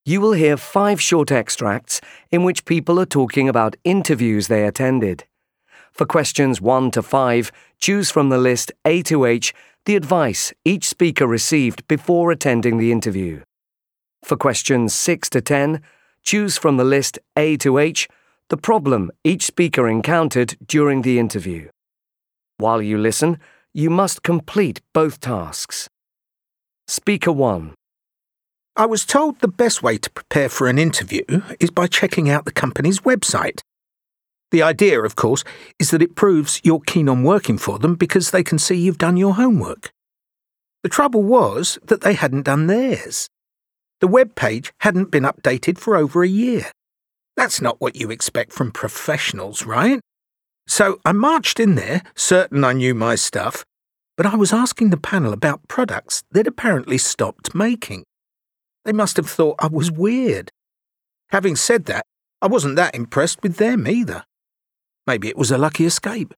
You will hear 5 short extracts in which people are talking about interviews they attended. For questions 1 to 5, choose from the list A to H the advice each speaker received before attending the interview. For questions 6 to 10, choose from the list A to H the problem each speaker encountered during the interview. While you listen, you must complete both tasks. Speaker 1. I was told the best way to prepare for an interview is by checking out the company's website. The idea, of course, is that it proves you're keen on working for them because they can see you've done your homework. The trouble was that they hadn't done theirs. The web page hadn't been updated for over a year. That's not what you expect from professionals, right? So I marched in there, certain I knew my stuff, but I was asking the panel about products they'd apparently stopped making. They must have thought I was weird. Having said that, I wasn't that impressed with them either. Maybe it was a lucky escape.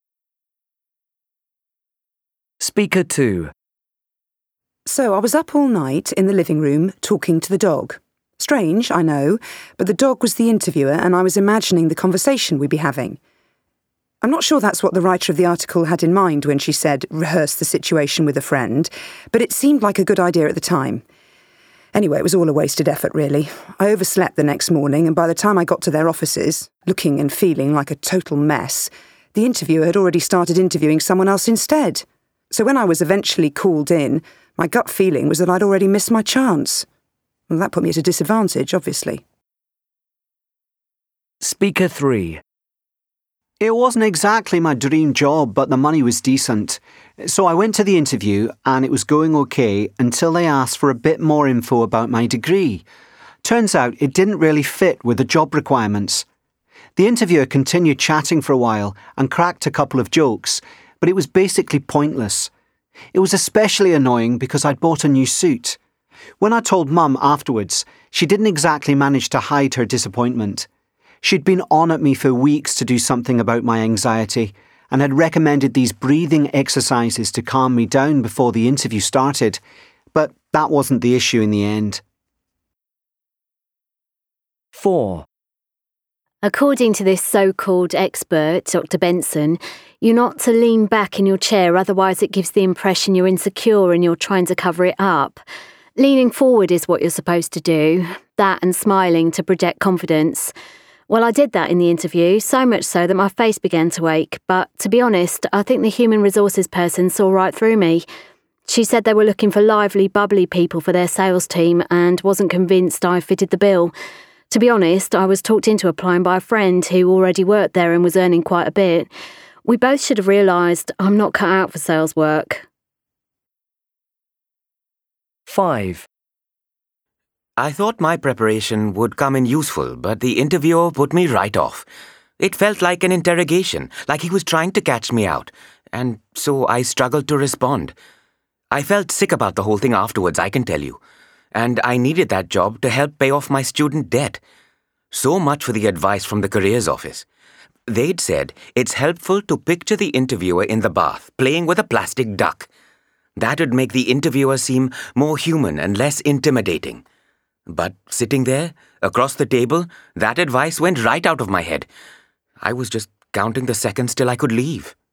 Speaker 2. So I was up all night in the living room talking to the dog. Strange, I know, but the dog was the interviewer and I was imagining the conversation we'd be having. I'm not sure that's what the writer of the article had in mind when she said rehearse the situation with a friend, but it seemed like a good idea at the time. Anyway, it was all a wasted effort, really. I overslept the next morning, and by the time I got to their offices, looking and feeling like a total mess, the interviewer had already started interviewing someone else instead. So when I was eventually called in, my gut feeling was that I'd already missed my chance. Well, that put me at a disadvantage, obviously. Speaker 3. It wasn't exactly my dream job, but the money was decent. So I went to the interview and it was going okay until they asked for a bit more info about my degree. Turns out it didn't really fit with the job requirements. The interviewer continued chatting for a while and cracked a couple of jokes, but it was basically pointless. It was especially annoying because I'd bought a new suit. When I told Mum afterwards, she didn't exactly manage to hide her disappointment. She'd been on at me for weeks to do something about my anxiety and had recommended these breathing exercises to calm me down before the interview started, but that wasn't the issue in the end. 4. According to this so-called expert, Dr. Benson, you're not to lean back in your chair, otherwise it gives the impression you're insecure and you're trying to cover it up. Leaning forward is what you're supposed to do, that and smiling to project confidence. Well, I did that in the interview, so much so that my face began to ache, but to be honest, I think the human resources person saw right through me. She said they were looking for lively, bubbly people for their sales team and wasn't convinced I fitted the bill. To be honest, I was talked into applying by a friend who already worked there and was earning quite a bit. We both should have realised I'm not cut out for sales work. 5. I thought my preparation would come in useful, but the interviewer put me right off. It felt like an interrogation, like he was trying to catch me out, and so I struggled to respond. I felt sick about the whole thing afterwards, I can tell you, and I needed that job to help pay off my student debt. So much for the advice from the careers office. They'd said it's helpful to picture the interviewer in the bath, playing with a plastic duck. That would make the interviewer seem more human and less intimidating. But sitting there, across the table, that advice went right out of my head. I was just counting the seconds till I could leave.